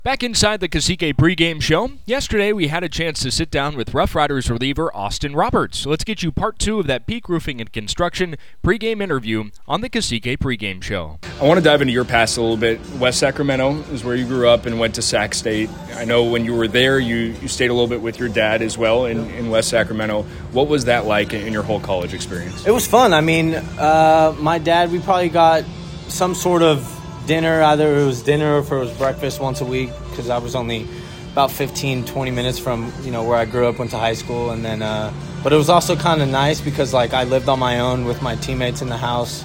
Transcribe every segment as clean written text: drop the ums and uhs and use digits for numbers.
Back inside the Cacique pregame show, yesterday we had a chance to sit down with Rough Riders reliever Austin Roberts. So let's get you part two of that Peak Roofing and Construction pregame interview on the Cacique pregame show. I want to dive into your past a little bit. West Sacramento is where you grew up and went to Sac State. I know when you were there, you stayed a little bit with your dad as well in West Sacramento. What was that like in your whole college experience? It was fun. I mean, my dad, we probably got some sort of dinner, either it was dinner or if it was breakfast once a week, because I was only about 15, 20 minutes from, where I grew up, went to high school. And then, but it was also kind of nice because, I lived on my own with my teammates in the house.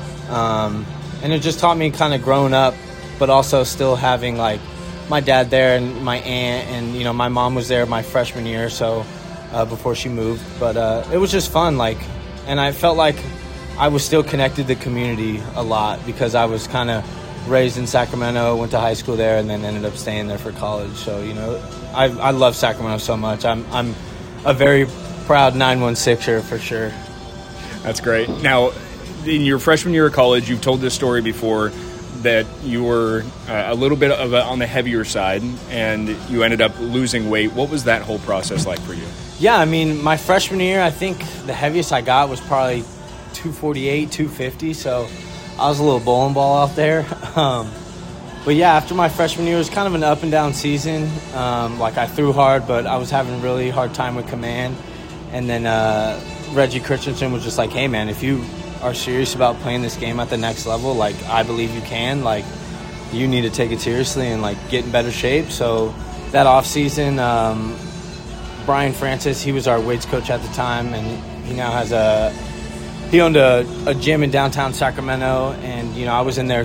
And it just taught me kind of growing up, but also still having, my dad there and my aunt and, my mom was there my freshman year, so before she moved. But it was just fun, and I felt like I was still connected to the community a lot because I was kind of raised in Sacramento, went to high school there, and then ended up staying there for college. So, I love Sacramento so much. I'm a very proud 916er for sure. That's great. Now, in your freshman year of college, you've told this story before that you were a little bit on the heavier side and you ended up losing weight. What was that whole process like for you? Yeah, I mean, my freshman year, I think the heaviest I got was probably 248, 250, so I was a little bowling ball out there. But yeah, after my freshman year, it was kind of an up and down season. I threw hard, but I was having a really hard time with command. And then Reggie Christensen was just like, hey man, if you are serious about playing this game at the next level, I believe you can, you need to take it seriously and get in better shape. So that off season, Brian Francis, he was our weights coach at the time, and he now has he owned a gym in downtown Sacramento, and, I was in there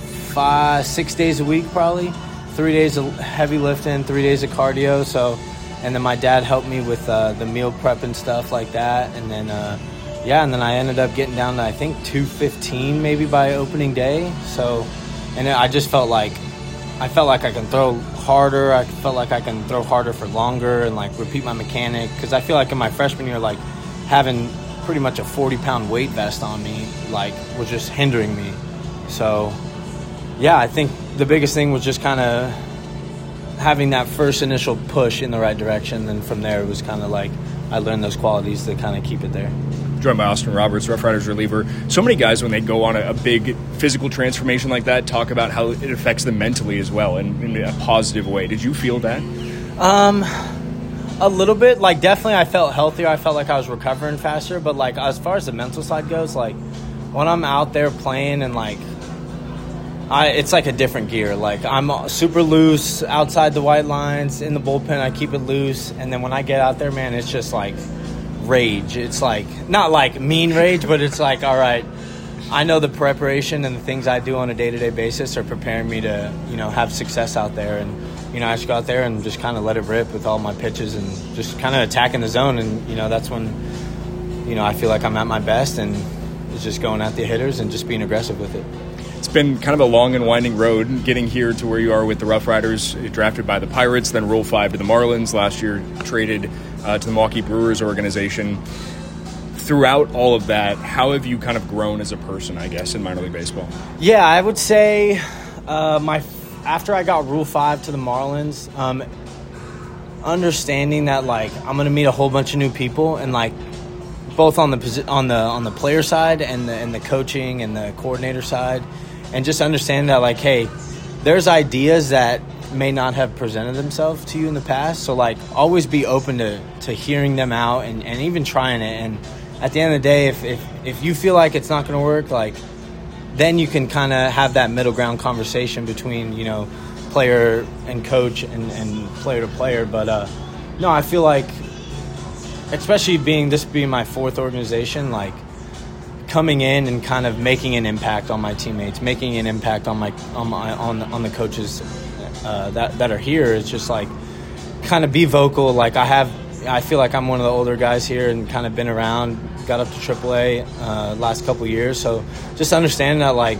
5-6 days a week probably, 3 days of heavy lifting, 3 days of cardio. So, and then my dad helped me with the meal prep and stuff like that. And then, and then I ended up getting down to, I think, 215 maybe by opening day. So, and I just felt like I can throw harder. I felt like I can throw harder for longer and, repeat my mechanic. Because I feel like in my freshman year, having pretty much a 40-pound weight vest on me, was just hindering me. So, yeah, I think the biggest thing was just kind of having that first initial push in the right direction. And from there, it was kind of I learned those qualities to kind of keep it there. Joined by Austin Roberts, Rough Riders reliever. So many guys, when they go on a big physical transformation like that, talk about how it affects them mentally as well in a positive way. Did you feel that? A little bit. Definitely I felt healthier. I felt like I was recovering faster. But, as far as the mental side goes, when I'm out there playing and, it's a different gear. I'm super loose outside the white lines. In the bullpen, I keep it loose. And then when I get out there, man, it's just, rage. It's, not, mean rage, but it's, all right, I know the preparation and the things I do on a day-to-day basis are preparing me to, have success out there. And, I just go out there and just kind of let it rip with all my pitches and just kind of attacking the zone. And, that's when, I feel like I'm at my best, and it's just going at the hitters and just being aggressive with it. It's been kind of a long and winding road getting here to where you are with the Rough Riders, drafted by the Pirates, then Rule 5 to the Marlins. Last year, traded to the Milwaukee Brewers organization. Throughout all of that, how have you kind of grown as a person, I guess, in minor league baseball? Yeah, I would say after I got Rule 5 to the Marlins, understanding that I'm going to meet a whole bunch of new people, and both on the player side and the coaching and the coordinator side, and just understanding that hey, there's ideas that may not have presented themselves to you in the past, so always be open to hearing them out and even trying it. And at the end of the day, if you feel like it's not going to work, then you can kind of have that middle ground conversation between, player and coach and player to player. But no, I feel like, especially being my fourth organization, coming in and kind of making an impact on my teammates, making an impact on the coaches that are here. It's just kind of be vocal. I feel like I'm one of the older guys here and kind of been around, got up to AAA last couple of years. So just understanding that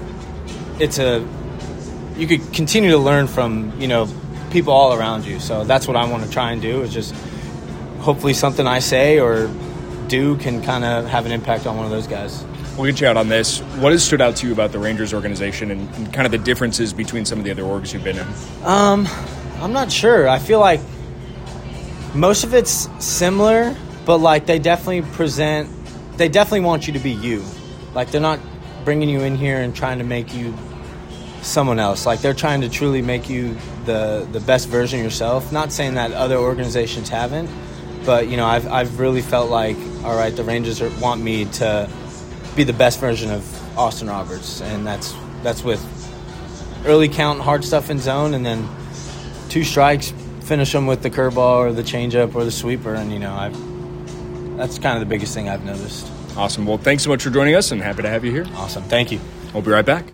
you could continue to learn from, people all around you. So that's what I want to try and do, is just hopefully something I say or do can kind of have an impact on one of those guys. We'll get you out on this. What has stood out to you about the Rangers organization and kind of the differences between some of the other orgs you've been in? I'm not sure. I feel like most of it's similar, but like they definitely want you to be you. Like they're not bringing you in here and trying to make you someone else. Like they're trying to truly make you the best version of yourself. Not saying that other organizations haven't, but I've really felt like, all right, the Rangers want me to be the best version of Austin Roberts, and that's with early count, hard stuff in zone, and then 2 strikes, finish them with the curveball or the changeup or the sweeper, and that's kind of the biggest thing I've noticed. Awesome. Well, thanks so much for joining us, and happy to have you here. Awesome. Thank you. We'll be right back.